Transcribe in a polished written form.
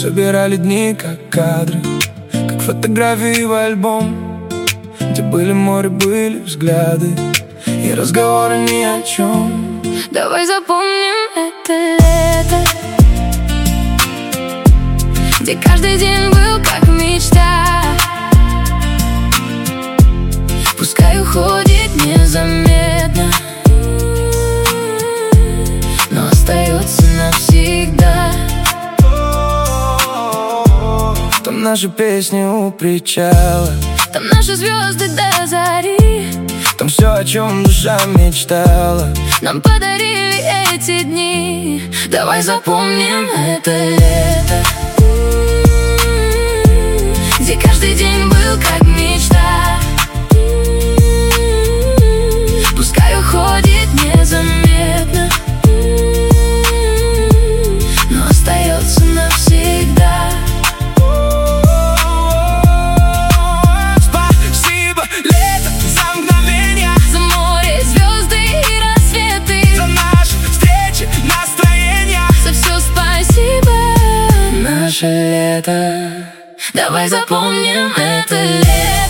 собирали дни как кадры, как фотографии в альбом, где были море, были взгляды и разговоры ни о чем. Давай запомним это лето, где каждый день был как мечта. Пускай уходит незаметно, но остается навсегда. Там наши песни у причала, там наши звезды до зари, там все, о чем душа мечтала, нам подарили эти дни. Давай запомним это лето, где каждый день был как мечта. Пускай уходит незаметно, но остается навсегда. Спасибо, лето, за мгновения, За море, звезды и рассветы, за наши встречи, настроения, за все спасибо. Наше лето, давай запомним это лето.